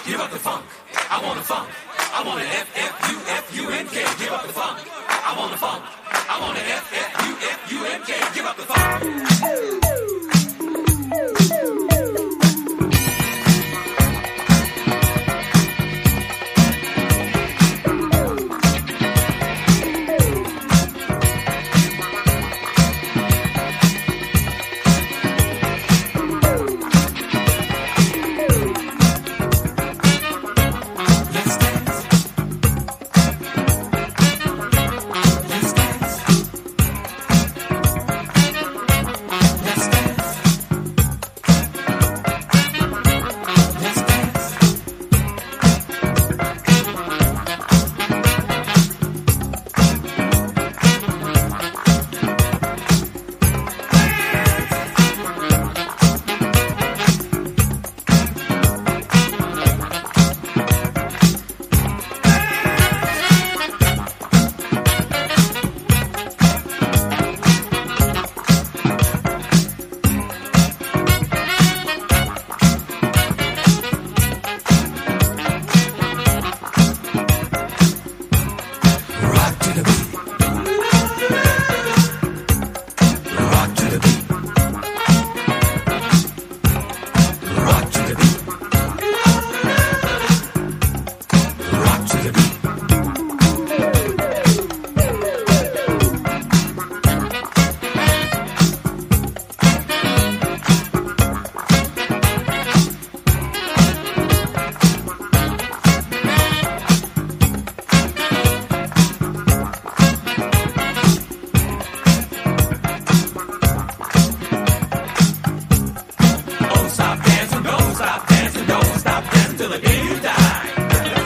give up the funk. I want the funk. I want the F-F-U-F-U-N-K, give up the funk. I want the funk. I want the F-F-U-F-U-N-K, give up the funk.